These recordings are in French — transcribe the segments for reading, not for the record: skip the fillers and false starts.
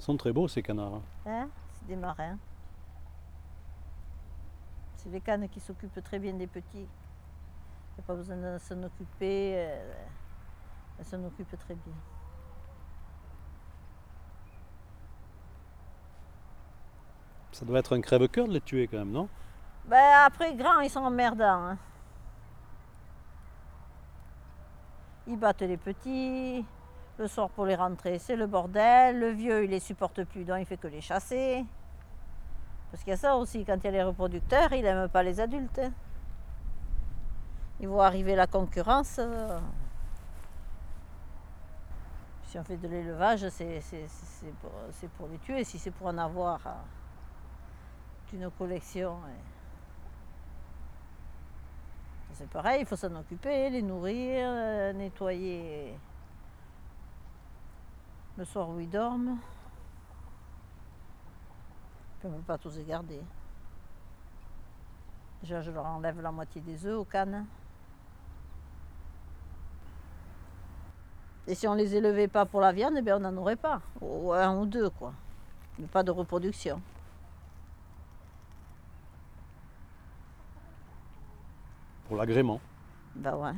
Ils sont très beaux ces canards. Hein? C'est des marins. C'est les canes qui s'occupent très bien des petits. Il n'y a pas besoin de s'en occuper. Elles s'en occupent très bien. Ça doit être un crève-cœur de les tuer quand même, non? Ben, après, grands, ils sont emmerdants. Hein. Ils battent les petits. Le soir pour les rentrer, c'est le bordel. Le vieux, il les supporte plus, donc il fait que les chasser. Parce qu'il y a ça aussi, quand il y a les reproducteurs, il n'aime pas les adultes. Hein. Ils voient arriver la concurrence. Si on fait de l'élevage, c'est pour les tuer. Si c'est pour en avoir une collection, c'est pareil, il faut s'en occuper, les nourrir, nettoyer le soir où ils dorment. On ne peut pas tous les garder. Déjà, je leur enlève la moitié des œufs aux cannes. Et si on les élevait pas pour la viande, eh bien on n'en aurait pas. Ou un ou deux, quoi. Mais pas de reproduction. Pour l'agrément. Ben ouais.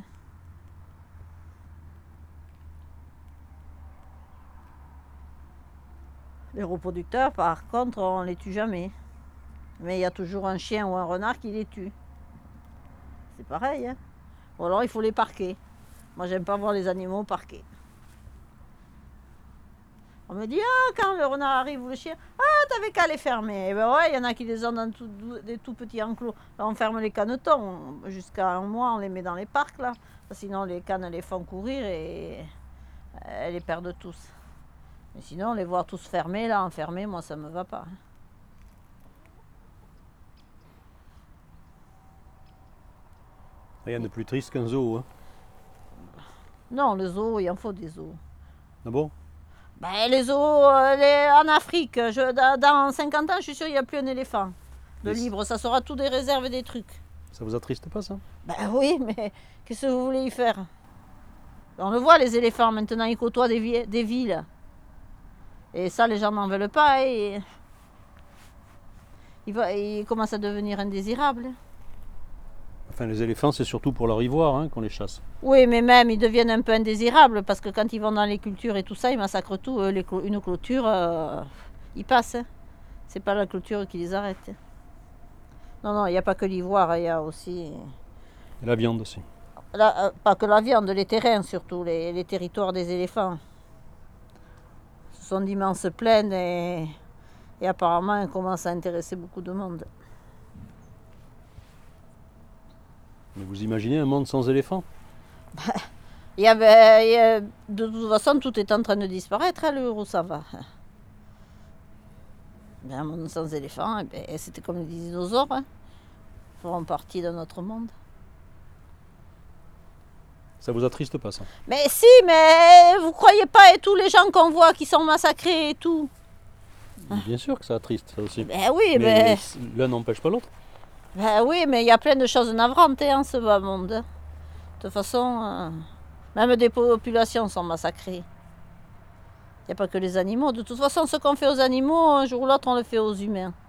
Les reproducteurs, par contre, on les tue jamais. Mais il y a toujours un chien ou un renard qui les tue. C'est pareil, hein. Ou alors il faut les parquer. Moi, j'aime pas voir les animaux parqués. On me dit, ah, quand le renard arrive ou le chien, ah, t'avais qu'à les fermer. Et ben ouais, il y en a qui les ont dans des tout petits enclos. Là, on ferme les canetons. Jusqu'à un mois, on les met dans les parcs, là. Sinon, les cannes les font courir et elles les perdent tous. Mais sinon, les voir tous fermés, là, enfermés, moi, ça me va pas. Rien de plus triste qu'un zoo. Hein. Non, le zoo, il en faut des zoos. Ah bon? Ben, les zoos, en Afrique, dans 50 ans, je suis sûre qu'il n'y a plus un éléphant de libre. Ça sera tout des réserves et des trucs. Ça vous attriste pas, ça? Ben oui, mais qu'est-ce que vous voulez y faire? On le voit, les éléphants, maintenant, ils côtoient des villes. Et ça, les gens n'en veulent pas. Et ils commencent à devenir indésirables. Enfin, les éléphants, c'est surtout pour leur ivoire hein, qu'on les chasse. Oui, mais même, ils deviennent un peu indésirables parce que quand ils vont dans les cultures et tout ça, ils massacrent tout. Une clôture, ils passent. Hein. C'est pas la clôture qui les arrête. Non, non, il n'y a pas que l'ivoire, il y a aussi... Et la viande aussi. Pas que la viande, les terrains surtout, les territoires des éléphants. Ce sont d'immenses plaines et apparemment, ils commencent à intéresser beaucoup de monde. Mais vous imaginez un monde sans éléphants? De toute façon, tout est en train de disparaître à l'heure où ça va. Un monde sans éléphants, c'était comme les dinosaures. Hein. Ils feront partie de notre monde. Ça vous attriste pas, ça? Mais si, mais vous croyez pas, et tous les gens qu'on voit qui sont massacrés et tout. Bien sûr que ça attriste, ça aussi. Ben oui, mais l'un n'empêche pas l'autre. Ben oui, mais il y a plein de choses navrantes en ce bas monde. De toute façon, même des populations sont massacrées. Il n'y a pas que les animaux. De toute façon, ce qu'on fait aux animaux, un jour ou l'autre, on le fait aux humains.